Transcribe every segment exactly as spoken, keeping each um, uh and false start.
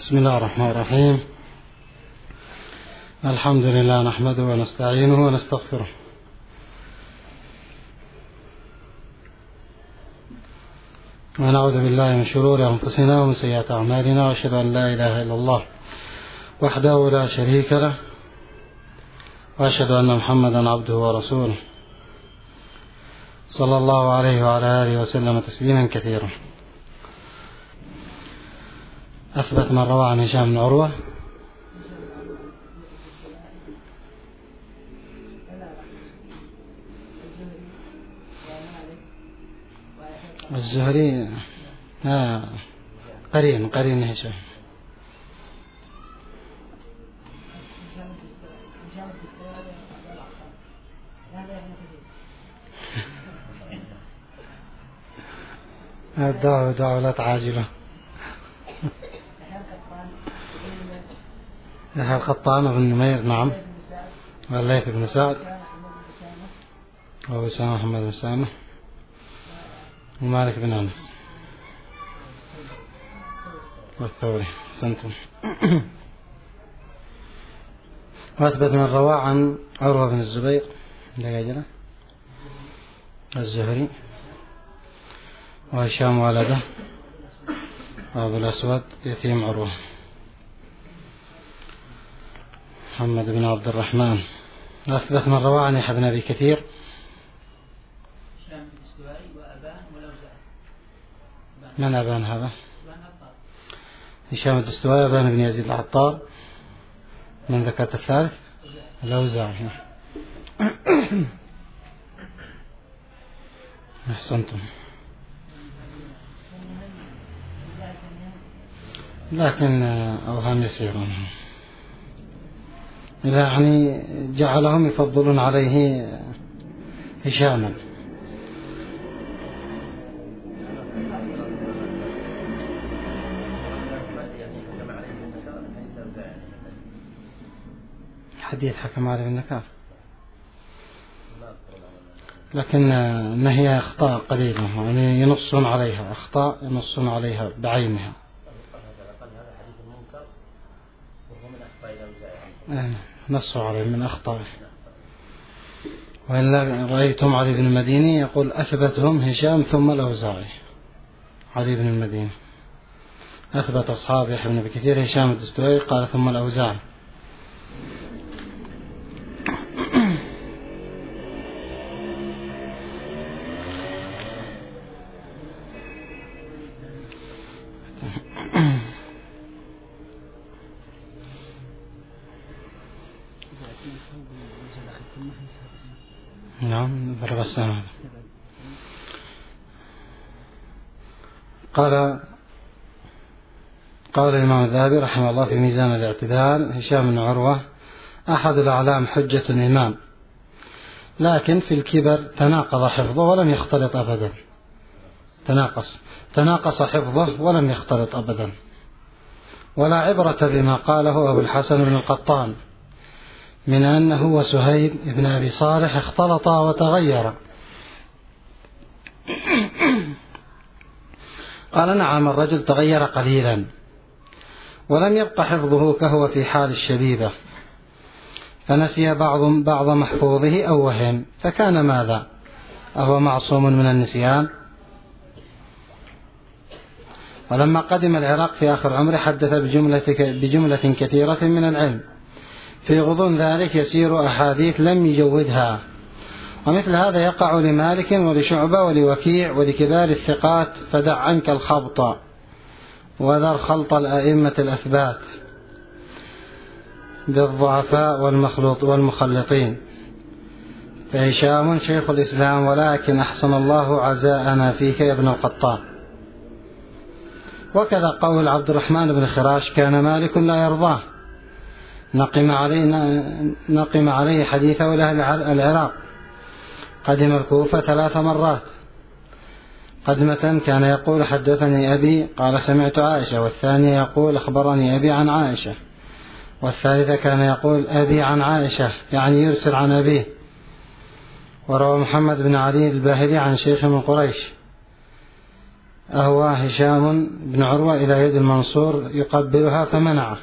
بسم الله الرحمن الرحيم. الحمد لله نحمده ونستعينه ونستغفره ونعوذ بالله من شرور أنفسنا ومن سيئات أعمالنا، وأشهد أن لا إله إلا الله وحده لا شريك له، وأشهد أن محمدا عبده ورسوله صلى الله عليه وعلى آله وسلم تسليما كثيرا. أثبت من روى عن هشام بن عروة الزهري آه قرين قرين هشام. دعوة دعوة عاجلة. يحيى القطان بن نمير نعم، والليث بن سعد وأسامة محمد بن سامة ومالك بن أنس والثوري سنتم. وأثبت من روى عن عروة بن الزبير الزهري وهشام والده وأبو الأسود يتيم عروة محمد بن عبد الرحمن. أثبت من روى عن يحيى بن أبي كثير من أبان هذا؟ هشام الدستوائي أبان بن يزيد العطار. من ذكرت الثالث؟ الأوزاعي. أحسنتم. لكن أوهام يسيرون، يعني جعلهم يفضلون عليه هشاما. حديث حكم عليه بالنكال، لكن ما هي أخطاء قليلة، يعني ينصون عليها أخطاء ينصون عليها بعينها. نصوا عليه من أخطاء. وإلا رأيتم علي بن المديني يقول أثبتهم هشام ثم الأوزاعي. علي بن المديني أثبت أصحاب يحيى بن أبي كثير هشام الدستوائي قال ثم الأوزاعي. نعم ضرب السنة. قال قال الإمام الذهبي رحمه الله في ميزان الاعتدال: هشام بن عروة أحد الأعلام حجة إمام، لكن في الكبر تناقض حفظه ولم يختلط أبدا. تناقص تناقص حفظه ولم يختلط أبدا، ولا عبرة بما قاله أبو الحسن بن القطان من أنه وسهيل بن أبي صالح اختلطا وتغيرا. قال: نعم، الرجل تغير قليلا ولم يبق حفظه كهو في حال الشبيبة، فنسي بعض بعض محفوظه أو وهم، فكان ماذا؟ أهو معصوم من النسيان؟ ولما قدم العراق في آخر عمره حدث بجملة, بجملة كثيرة من العلم، في غضون ذلك يسير أحاديث لم يجودها. ومثل هذا يقع لمالك ولشعبة ولوكيع ولكبار الثقات، فدع عنك الخبط وذر خلط الأئمة الأثبات بالضعفاء والمخلوط والمخلطين. فهشام شيخ الإسلام، ولكن أحسن الله عزاءنا فيك يا ابن القطان. وكذا قول عبد الرحمن بن خراش: كان مالك لا يرضاه، نقم عليه, نقم عليه حديثه إلى العراق، قدم الكوفة ثلاث مرات. قدمة كان يقول: حدثني أبي قال سمعت عائشة، والثانية يقول: أخبرني أبي عن عائشة، والثالثة كان يقول: أبي عن عائشة، يعني يرسل عن أبيه. وروى محمد بن علي الباهلي عن شيخ من قريش أهوى هشام بن عروة إلى يد المنصور يقبلها فمنعه.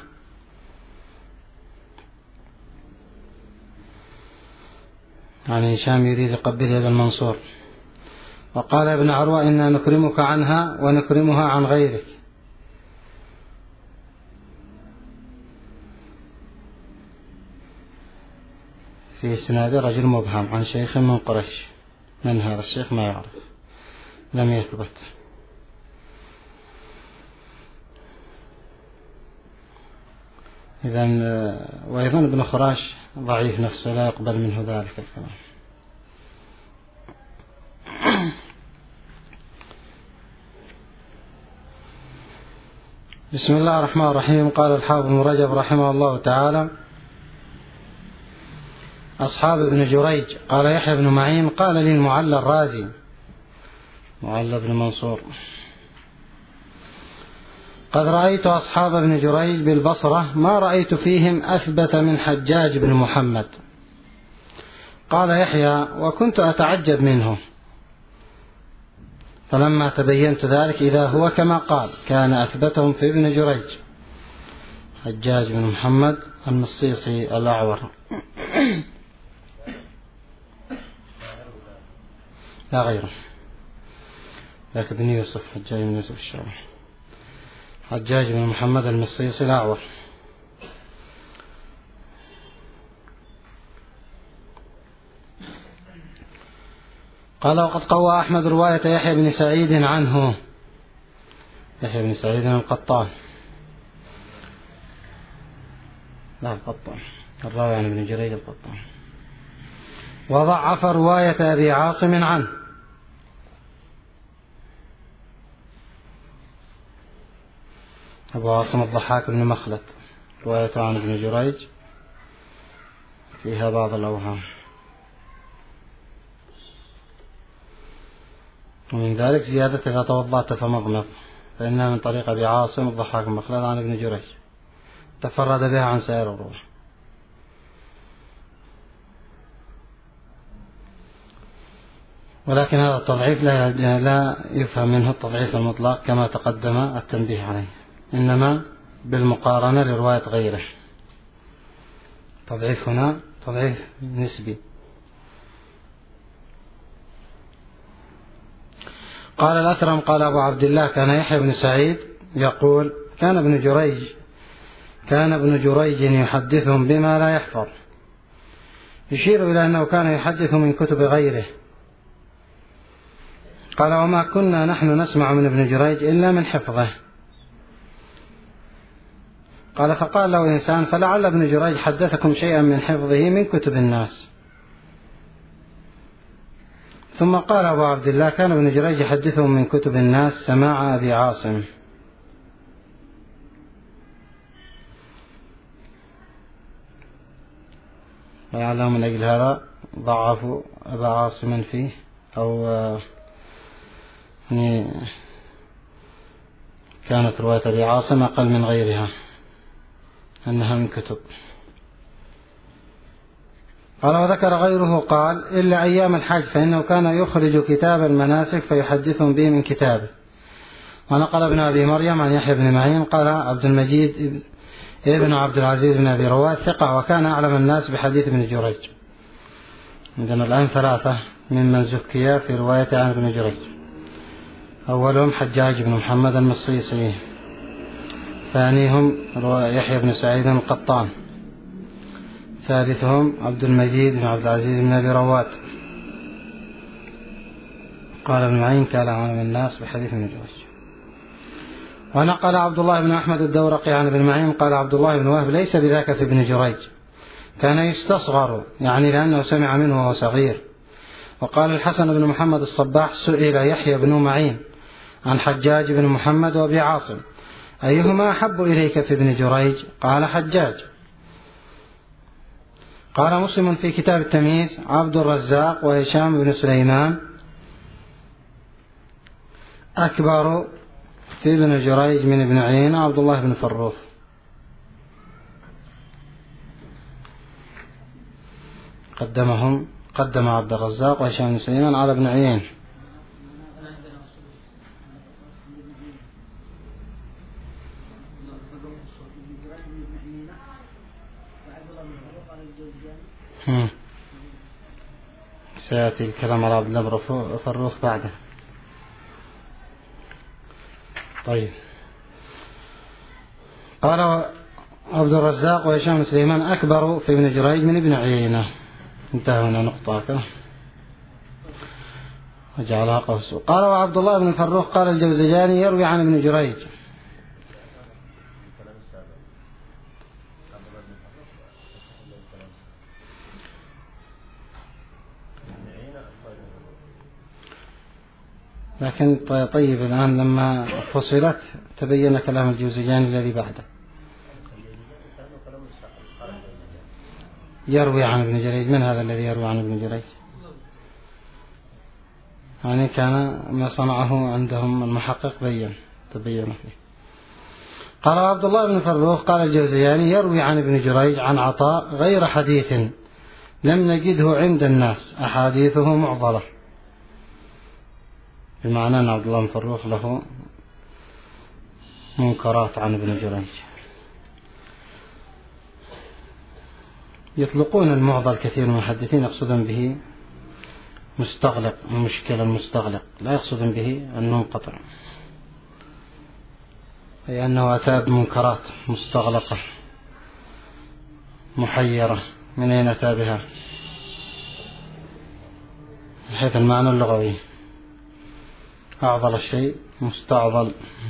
يعني هشام يريد يقبل يد المنصور، وقال ابن عروة إنا نكرمك عنها ونكرمها عن غيرك. في إسناد رجل مبهم عن شيخ من قريش، من هذا الشيخ ما يعرف، لم يثبت. إذن وأيضا ابن خراش ضعيف نفسه لا يقبل منه ذلك الكلام. بسم الله الرحمن الرحيم. قال الحافظ ابن رجب رحمه الله تعالى: أصحاب ابن جريج. قال يحيى بن معين: قال لي المعلى الرازي، معلى بن منصور: قد رأيت أصحاب ابن جريج بالبصرة ما رأيت فيهم أثبت من حجاج بن محمد. قال يحيى: وكنت أتعجب منه، فلما تبينت ذلك إذا هو كما قال، كان أثبتهم في ابن جريج حجاج بن محمد المصيصي الأعور. لا غيره، لكن بن يوسف، حجاج بن يوسف الشعبي، حجاج بن محمد المصيصي الأعور. قال: وقد قوى أحمد رواية يحيى بن سعيد عنه. يحيى بن سعيد القطان، لا القطان الراوي عن ابن جريج القطان. وضعف رواية أبي عاصم عنه. أبو عاصم الضحاك بن مخلد روايته عن ابن جريج فيها بعض الأوهام، ومن ذلك زيادة إذا توضأت فمضمض، فإنها من طريق أبي عاصم الضحاك بن مخلد عن ابن جريج، تفرد بها عن سائر الروح. ولكن هذا التضعيف لا يفهم منه التضعيف المطلق كما تقدم التنبيه عليه، إنما بالمقارنة لرواية غيره. تضعيف هنا تضعيف نسبي. قال الأثرم: قال أبو عبد الله: كان يحيى بن سعيد يقول: كان ابن جريج كان ابن جريج يحدثهم بما لا يحفظ، يشير إلى أنه كان يحدث من كتب غيره. قال: وما كنا نحن نسمع من ابن جريج إلا من حفظه. قال: فقال له إنسان: فلعل ابن جريج حدثكم شيئا من حفظه من كتب الناس. ثم قال أبو عبد الله: كان ابن جريج يحدثهم من كتب الناس سماع أبي عاصم. ويعلم من أجل هذا ضعفوا أبا عاصم فيه، أو يعني كانت رواية أبي عاصم أقل من غيرها أنها من كتب. قال: وذكر غيره قال: إلا أيام الحج فإنه كان يخرج كتاب المناسك فيحدثهم به من كتابه. ونقل ابن أبي مريم عن يحيى بن معين قال: عبد المجيد ابن عبد العزيز بن أبي رواد ثقة، وكان أعلم الناس بحديث ابن جريج. عندنا الآن ثلاثة ممن زكي في رواية عن ابن جريج: أولهم حجاج بن محمد المصيصي، ثانيهم يحيى بن سعيد القطان، ثالثهم عبد المجيد بن عبد العزيز بن أبي رواد. قال ابن معين: كان أعلم الناس بحديث ابن جريج. ونقل عبد الله بن أحمد الدورقي عن ابن معين قال: عبد الله بن وهب ليس بذاك في ابن جريج، كان يستصغر، يعني لأنه سمع منه وهو صغير. وقال الحسن بن محمد الصباح: سئل يحيى بن معين عن حجاج بن محمد وأبي عاصم: أيهما أحب إليك في ابن جريج؟ قال: حجاج. قال مسلم في كتاب التمييز: عبد الرزاق وهشام بن سليمان أكبر في ابن جريج من ابن عيينة عبد الله بن فروخ. قدمهم قدم عبد الرزاق وهشام بن سليمان على ابن عيينة. هم. سيأتي الكلام على عبد الله بن فروخ بعده. طيب. قال عبد الرزاق وهشام بن سليمان أكبر في ابن جريج من ابن عيينة. انتهى هنا نقطة وجعلها قوس. قال وعبد الله بن فروخ قال الجوزجاني يروي عن ابن جريج. لكن طيب الآن لما فصلت تبين كلام الجوزجاني الذي بعده. يروي عن ابن جريج. من هذا الذي يروي عن ابن جريج؟ يعني كان ما صنعه عندهم المحقق بين تبين فيه. قال عبد الله بن فروخ قال الجوزجاني يروي عن ابن جريج عن عطاء غير حديث لم نجده عند الناس أحاديثه معضلة. بمعنى أن عبد الله بن فروخ له منكرات عن ابن جريج. يطلقون المعضل كثير من المحدثين يقصدون به مستغلق، مشكلة المستغلق، لا يقصدون به المنقطع، أي أنه أتى بمنكرات مستغلقة محيرة. من أين أتى بها؟ من حيث المعنى اللغوي أعضل الشيء مستعضل،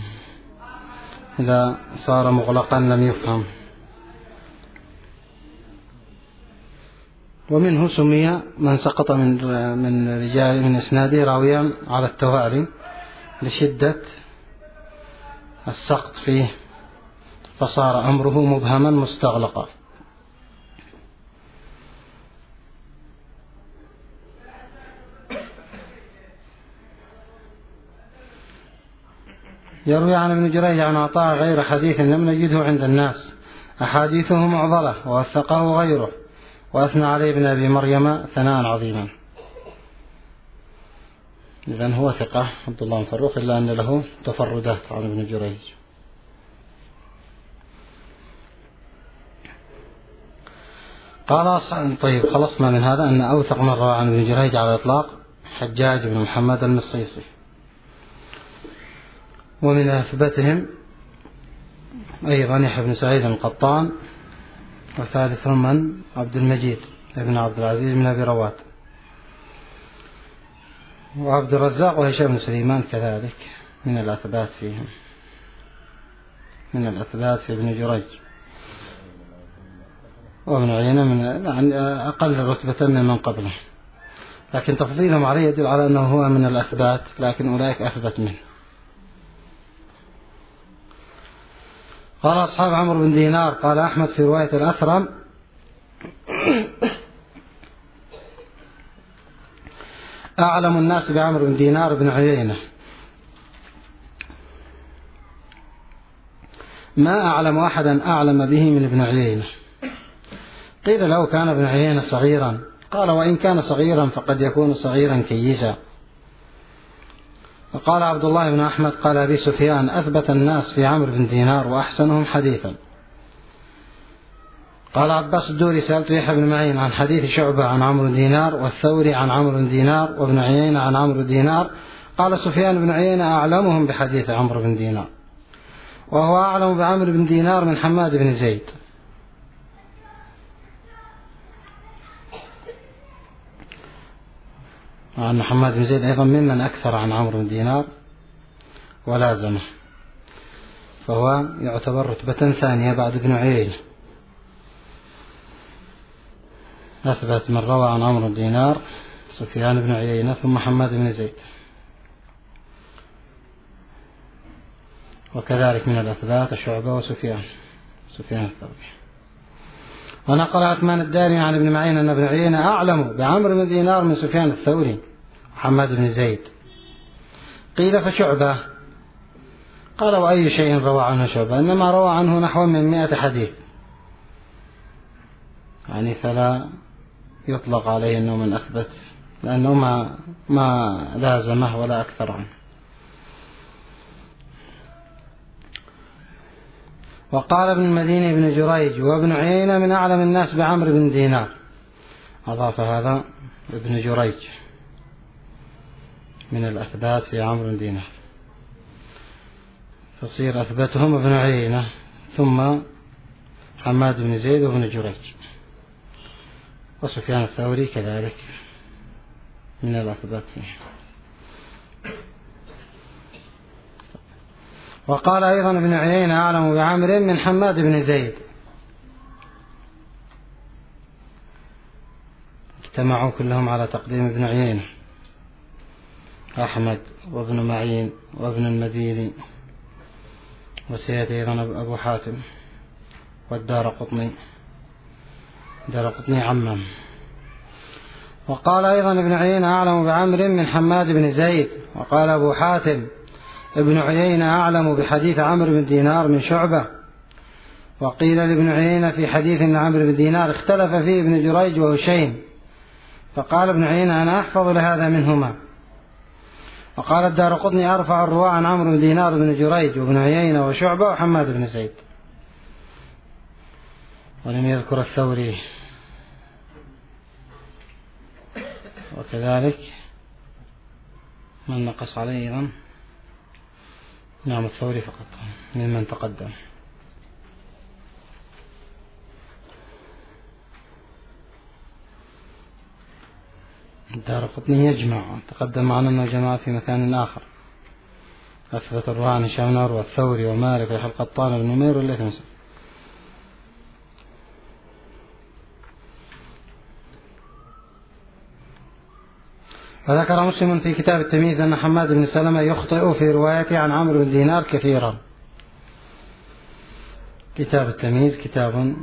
إذا صار مغلقا لم يفهم. ومنه سمي من سقط من من رجال من إسناده راويا على التوالي لشدة السقط فيه، فصار أمره مبهما مستغلقا. يروي عن ابن جريج عن عطاء غير حديث لم نجده عند الناس أحاديثه معضلة ووثقه غيره وأثنى عليه ابن أبي مريم ثناء عظيما. إذن هو ثقة عبد الله بن فروخ، إلا أن له تفردات عن ابن جريج. قال طيب خلصنا من هذا أن أوثق من روى عن ابن جريج على الإطلاق حجاج بن محمد المصيصي، ومن أثبتهم أيضا يحيى بن سعيد القطان، وثالثهم من عبد المجيد بن عبد العزيز بن أبي رواد، وعبد الرزاق وهشام بن سليمان كذلك من الأثبات فيهم، من الأثبات في ابن جريج. وابن عيينة من أقل رتبة من من قبله، لكن تفضيلهم عليه يدل على أنه هو من الأثبات، لكن أولئك أثبت منه. قال أصحاب عمرو بن دينار قال أحمد في رواية الأثرم أعلم الناس بعمرو بن دينار بن عيينة، ما أعلم أحدا أعلم به من ابن عيينة. قيل له كان ابن عيينة صغيرا، قال وإن كان صغيرا فقد يكون صغيرا كيسا. وقال عبد الله بن أحمد قال أبي سفيان أثبت الناس في عمرو بن دينار وأحسنهم حديثا. قال عباس الدوري سألت يحيى بن معين عن حديث شعبة عن عمرو بن دينار، والثوري عن عمرو بن دينار، وابن عيينة عن عمرو بن دينار. قال سفيان بن عيينة أعلمهم بحديث عمرو بن دينار، وهو أعلم بعمرو بن دينار من حماد بن زيد. وأن حماد بن زيد أيضا ممن أكثر عن عمرو بن دينار ولازمه، فهو يعتبر رتبة ثانية بعد ابن عيينة. أثبت من روى عن عمرو بن دينار سفيان بن عيينة ثم حماد بن زيد، وكذلك من الأثبات شعبة وسفيان سفيان الثوري. ونقل عثمان الدارمي عن ابن معين أن ابن عيينة أعلم بعمرو بن دينار من سفيان الثوري وحماد بن زيد. قيل فشعبة، قال وأي شيء روى عنه شعبة؟ إنما روى عنه نحو من مئة حديث، يعني فلا يطلق عليه أنه من أثبت، لأنه ما, ما لازمه ولا أكثر عنه. وقال ابن المديني بن جريج وابن عيينة من أعلم الناس بعمرو بن دينار، أضاف هذا ابن جريج من الأثبات في عمرو بن دينار، فصير أثبتهم ابن عيينة ثم حماد بن زيد وابن جريج، وسفيان الثوري كذلك من الأثبات فيه. وقال أيضا ابن عيينة أعلم بعمر من حماد بن زيد، اجتمعوا كلهم على تقديم ابن عيينة، أحمد وابن معين وابن المديني وسيأتي أيضا أبو حاتم والدار قطني، دار قطني عمم. وقال أيضا ابن عيينة أعلم بعمر من حماد بن زيد. وقال أبو حاتم ابن عيينة أعلم بحديث عمرو بن دينار من شعبة. وقيل لابن عيينة في حديث أن عمرو بن دينار اختلف فيه ابن جريج وهشيم، فقال ابن عيينة أنا أحفظ لهذا منهما. وقال الدار قطني أرفع الرواة عن عمرو بن دينار بن جريج وابن عيينة وشعبة وحماد بن زيد، ولم يذكر الثوري. وكذلك من نقص عليه أيضا نعم الثوري فقط ممن تقدم. الدار قطني يجمع، تقدم معنا أنه جماعة في مكان آخر، أثبت الرواة عن هشام بن عروة والثوري ومالك ويحيى القطان بن نمير والليث. وذكر مسلم في كتاب التمييز أن حماد بن سلمة يخطئ في روايته عن عمرو بن دينار كثيرا. كتاب التمييز كتاب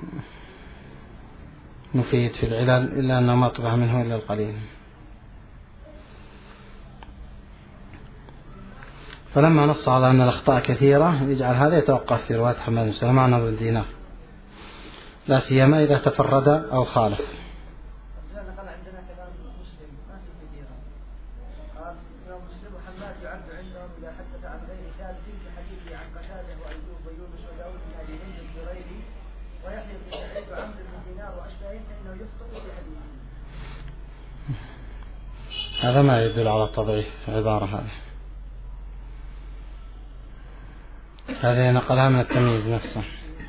مفيد في العلل، إلا أنه ما طبع منه إلا القليل. فلما نص على أن الأخطاء كثيرة يجعل هذا يتوقف في رواية حماد بن سلمة عن عمرو بن دينار، لا سيما إذا تفرد أو خالف. هذا ما يدل على التضعيف عبارة هذه هذه نقلها من التمييز نفسه.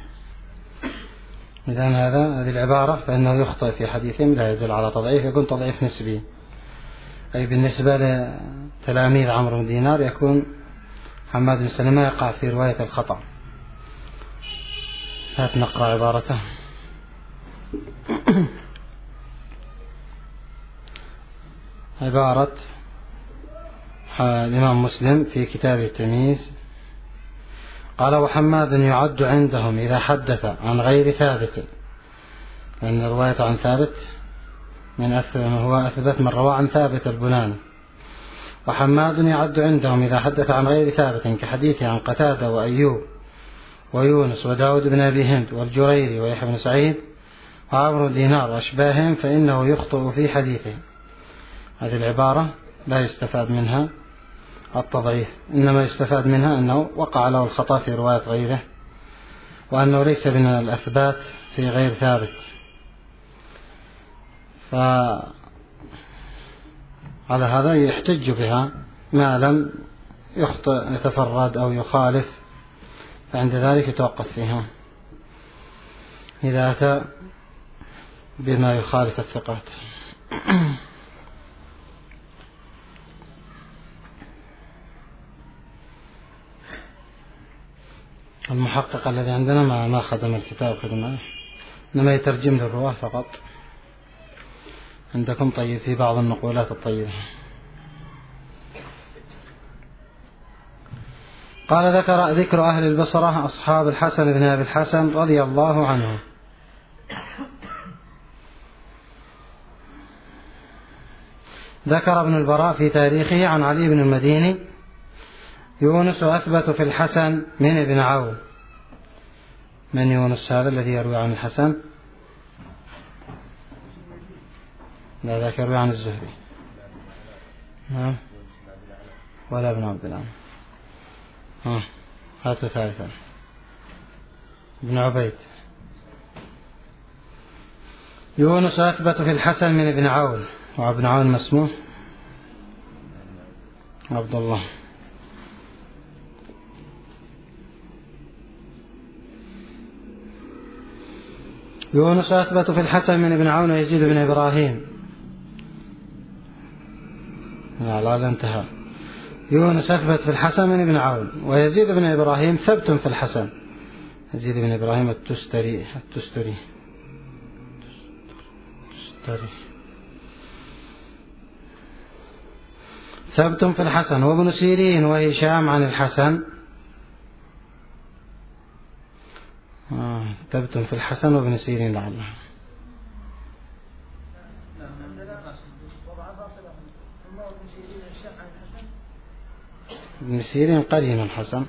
إذن هذا هذه العبارة فإنه يخطئ في حديثهم لا يدل على تضعيف، يكون تضعيف نسبي، أي بالنسبة لتلاميذ عمرو بن دينار يكون حماد بن سلمة يقع في رواية الخطأ. هات نقرأ عبارته. عبارة الإمام مسلم في كتاب التمييز قال وحماد يعد عندهم إذا حدث عن غير ثابت، لأن الرواية عن ثابت من أثبت هو أثبت من روى عن ثابت البناني. وحماد يعد عندهم إذا حدث عن غير ثابت كحديثه عن قتادة وأيوب ويونس وداود بن أبي هند والجريري ويحيى بن سعيد وعمرو بن دينار وأشباههم فإنه يخطئ في حديثه. هذه العبارة لا يستفاد منها التضعيف، إنما يستفاد منها أنه وقع له الخطأ في رواية غيره، وأنه ليس من الأثبات في غير ثابت. فعلى هذا يحتج بها ما لم يخطئ يتفرد أو يخالف، فعند ذلك يتوقف فيها إذا أتى بما يخالف الثقات. المحقق الذي عندنا ما ما خدم الكتاب خدمه، إنما يترجم للرواة فقط. عندكم طيب في بعض النقولات الطيبة. قال ذكر ذكر أهل البصرة أصحاب الحسن بن أبي الحسن رضي الله عنه. ذكر ابن البراء في تاريخه عن علي بن المديني يونس أثبت في الحسن من ابن عون. من يونس هذا الذي يروي عن الحسن؟ لا ذاك يروي عن الزهري ها ولا ابن عبد الله. ها هاتوا ثالثا بن عبيد. يونس أثبت في الحسن من ابن عون، وابن عون ما اسمه؟ عبد الله. يونس أثبت في الحسن من ابن عون ويزيد بن إبراهيم. لا لا انتهى. يونس أثبت في الحسن من ابن عون ويزيد بن إبراهيم ثبت في الحسن. يزيد بن إبراهيم التستري التستري التستري ثبت في الحسن. وابن سيرين وهشام عن الحسن آه. ثبت في الحسن وابن سيرين لعله. ابن سيرين قرين الحسن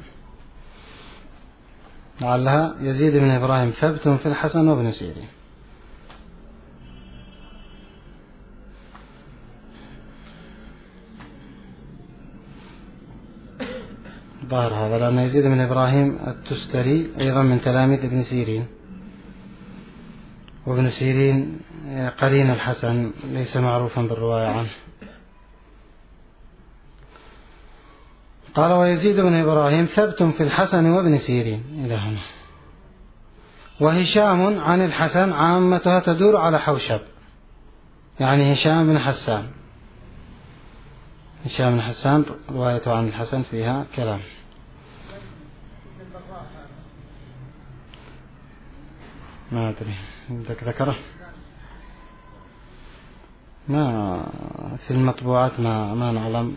لعلها يزيد بن إبراهيم ثبت في الحسن وابن سيرين. ظاهر هذا لأن يزيد بن إبراهيم التستري أيضا من تلاميذ ابن سيرين، وابن سيرين قرين الحسن ليس معروفا بالرواية عنه. قال ويزيد بن إبراهيم ثبت في الحسن وابن سيرين إلى هنا. وهشام عن الحسن عامتها تدور على حوشب، يعني هشام بن حسان. هشام بن حسان روايته عن الحسن فيها كلام. ما أدري ذكره ما في المطبوعات، ما ما نعلم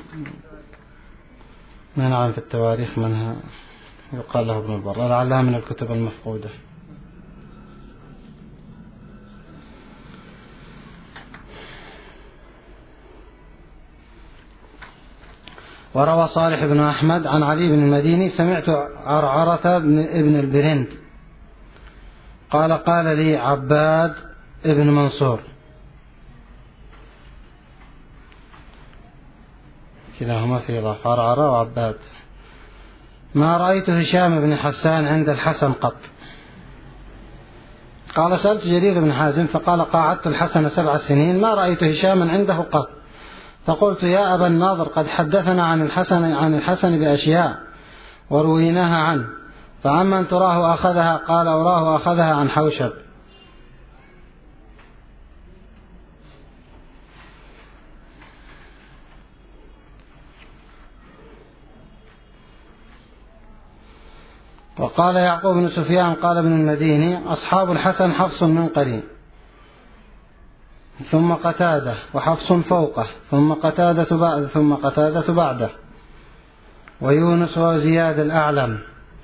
ما نعلم في التواريخ منها يقال له ابن البر، لعلها من الكتب المفقودة. وروى صالح بن أحمد عن علي بن المديني سمعت عرعرة بن ابن البرند قال قال لي عباد ابن منصور، كلاهما في إضافة عرعرة وعباد، ما رأيت هشام بن حسان عند الحسن قط. قال سألت جرير بن حازم فقال قاعدت الحسن سبع سنين ما رأيت هشاما عنده قط. فقلت يا أبا الناظر قد حدثنا عن الحسن عن الحسن بأشياء ورويناها عنه، فعمن تراه أخذها؟ قال أراه أخذها عن حوشب. وقال يعقوب بن سفيان قال ابن المديني أصحاب الحسن حفص من قرين ثم قتادة وحفص فوقه ثم قتادة بعد ثم قتادة بعده ويونس وزياد الأعلم.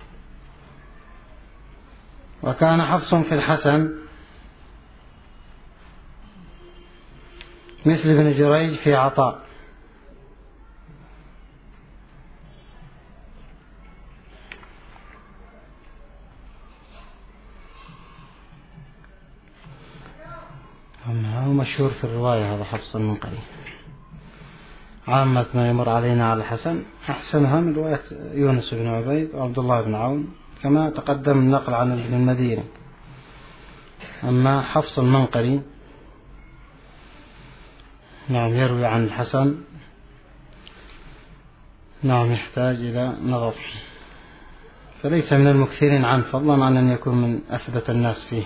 وكان حفص في الحسن مثل ابن جريج في عطاء. هو مشهور في الرواية هذا حفص المنقري. عامة ما يمر علينا على الحسن أحسنها من رواية يونس بن عبيد وعبد الله بن عون كما تقدم النقل عن ابن المديني. أما حفص المنقري نعم يروي عن الحسن نعم يحتاج إلى نظر، فليس من المكثرين عنه فضلا عن أن يكون من أثبت الناس فيه.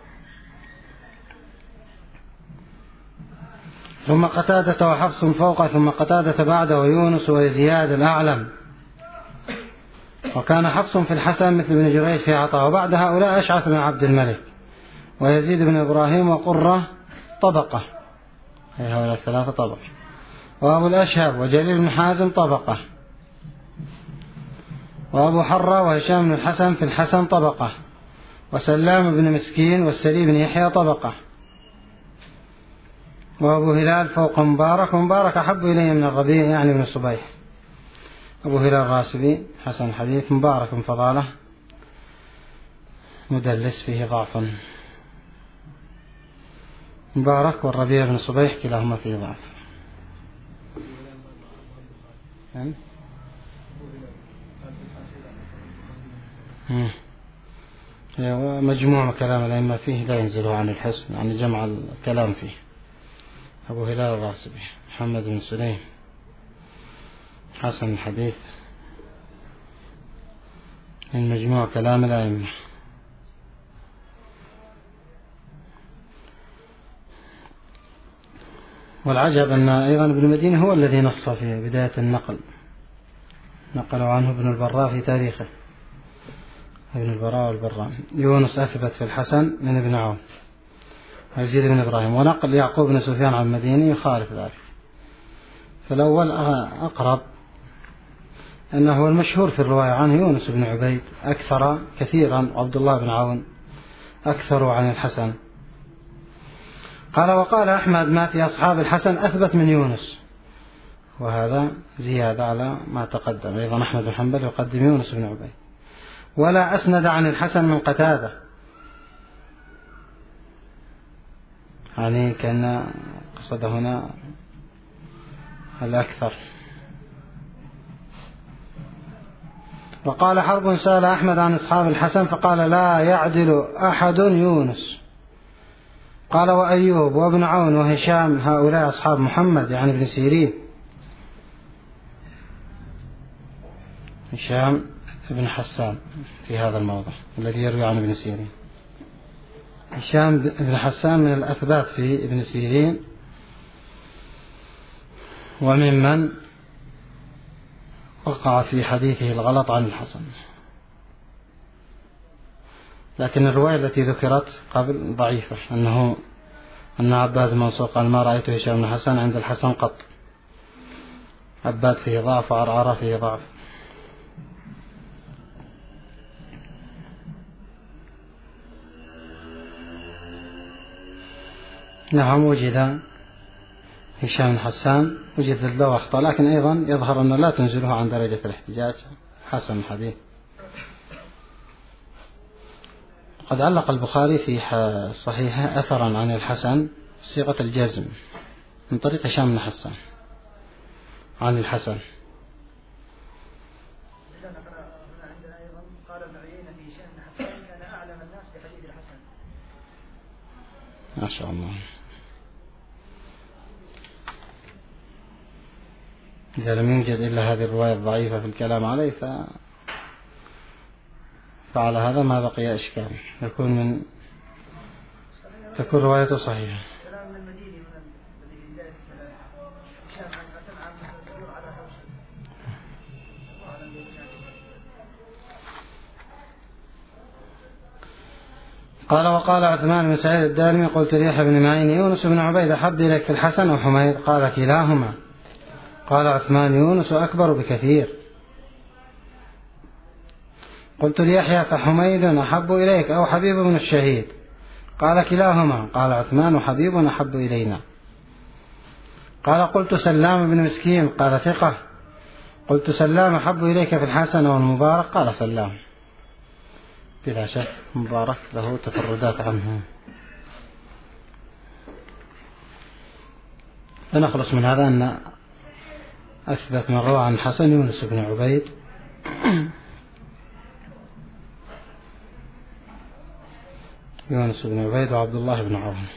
ثم قتادة وحفص فوقه ثم قتادة بعده ويونس وزياد الأعلم. وكان حفص في الحسن مثل ابن جريج في عطاء. وبعد هؤلاء أشعث بن عبد الملك ويزيد بن إبراهيم وقرة طبقة، أي هؤلاء الثلاثة طبقة. وأبو الأشهب وجليل بن حازم طبقة. وأبو حرة وهشام بن الحسن في الحسن طبقة. وسلام بن مسكين والسلي بن يحيى طبقة. وأبو هلال فوق مبارك، ومبارك أحب إليه من الربيع يعني من الصبيح. أبو هلال الراسبي حسن الحديث، مبارك من فضاله مدلس فيه ضعف. مبارك والربيع بن صبيح كلاهما فيه ضعف. ومجموع كلام الأئمة فيه لا ينزله عن الحسن، يعني جمع الكلام فيه. أبو هلال الراسبي محمد بن سليم حسن الحديث من مجموع كلام الأئمة. والعجب أن أيضا ابن مدينة هو الذي نص في بداية النقل، نقلوا عنه ابن البراء في تاريخه، ابن البراء والبراء. يونس أثبت في الحسن من ابن عون ويزيد بن إبراهيم، ونقل يعقوب بن سفيان عن المديني يخالف ذلك. فالأول أقرب أنه المشهور في الرواية عنه يونس بن عبيد أكثر كثيرا، وعبد الله بن عون أكثر عن الحسن. قال وقال أحمد ما في أصحاب الحسن أثبت من يونس، وهذا زيادة على ما تقدم. أيضا أحمد بن حنبل يقدم يونس بن عبيد. ولا أسند عن الحسن من قتادة، يعني كان قصد هنا الأكثر. وقال حرب سأل أحمد عن أصحاب الحسن فقال لا يعدل أحد يونس. قال وأيوب وابن عون وهشام هؤلاء أصحاب محمد، يعني ابن سيرين. هشام ابن حسان في هذا الموضع الذي يروي عن ابن سيرين. هشام ابن حسان من الأثبات في ابن سيرين، وممن وقع في حديثه الغلط عن الحسن. لكن الرواية التي ذكرت قبل ضعيفة، أنه أن عباد المنصور قال ما رأيت هشام بن حسان عند الحسن قط. عباد فيه ضعف وعرعرة فيه ضعف. نعم وجد هشام بن حسان وجد له أخطاء، لكن أيضا يظهر أنه لا تنزله عن درجة الاحتجاج، حسن الحديث. قد علق البخاري في صحيحه أثرا عن الحسن صيغة الجزم من طريق هشام بن حسان عن الحسن. ما شاء الله. إذا لم يوجد إلا هذه الرواية الضعيفة في الكلام عليه ف... فعلى هذا ما بقي إشكال، يكون من تكون روايته صحيحة. قال وقال عثمان بن سعيد الدارمي قلت ليحيى بن معين يونس بن عبيد أحب إليك في الحسن وحميد؟ قال كلاهما. قال عثمان يونس أكبر بكثير. قلت ليحيى فحميد أحب إليك أو حبيب بن الشهيد؟ قال كلاهما. قال عثمان حبيب أحب إلينا. قال قلت سلام بن مسكين؟ قال ثقة. قلت سلام أحب إليك في الحسن والمبارك؟ قال سلام. بلا شك مبارك له تفردات عنه. فنخلص من هذا أن أثبت من روى عن الحسن يونس بن عبيد يونس بن عبيد وعبد الله بن عون.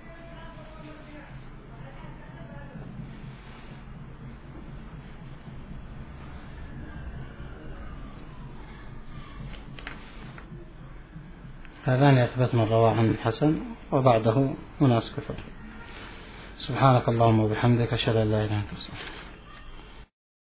هذان أثبت من روى عن الحسن، وبعده أناس كثر. سبحانك اللهم وبحمدك أشهد أن لا إله إلا أنت.